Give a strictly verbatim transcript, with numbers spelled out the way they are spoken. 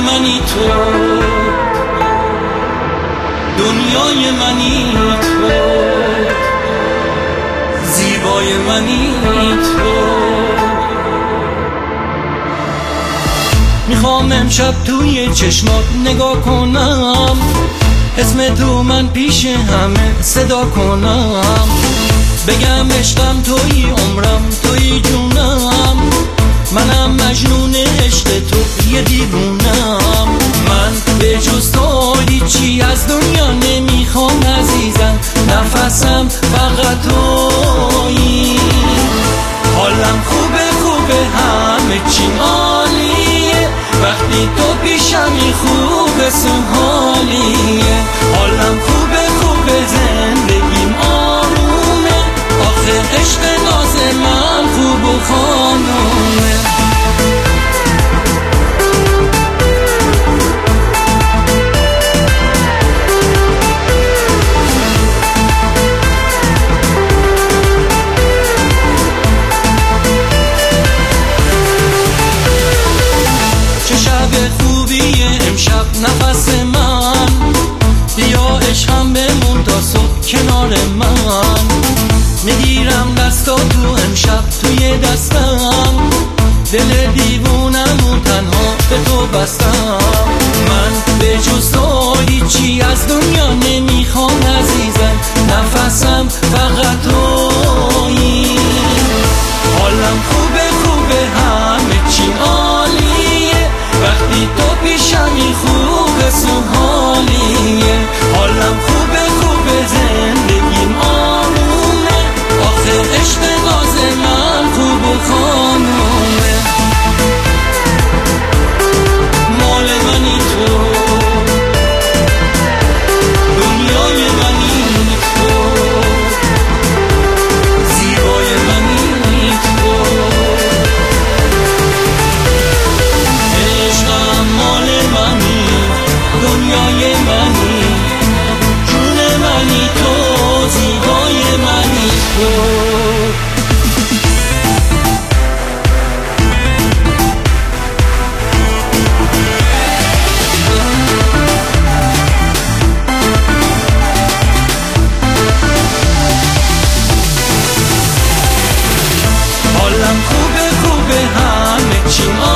منی تو، دنیای منی تو، زیبای منی تو. میخوام امشب توی چشمات نگاه کنم، اسم تو من پیش همه صدا کنم، بگم عشقم توی عمرم توی جونم، منم مجنون عشق تو یه دیوونم. من به جز تو هیچی از دنیا نمیخوام عزیزم، نفسم فقط تویی. حالم خوبه خوبه همه چی عالیه، وقتی تو پیشمی خوبه سوحالیه. حالم خوبه خوبه زندگیم آرومه، آخه عشق ناز من خوب و خانومه. چه شب خوبیه امشب نفس من، بیا عشقم بمون تا صبح کنار من. میگیرم دستا تو امشب توی دستم، دل دیوونم و تنها به تو بستم. من به جز تو هیچی از دنیا نمیخوام عزیزم، نفسم فقط تویی. حالم خوبه خوبه همه چی عالیه، وقتی تو پیشمی خوبه سوحالیه. حالم خوبه خوبه زندگیم آرومه، آخه عشق ناز من خوب و خانومه. مال منی تو، دنیای منی تو، زیبای منی تو. عشقم مال منی، دنیای منی، جون منی تو، زیبای منی تو. حالم خوبه خوبه همه چی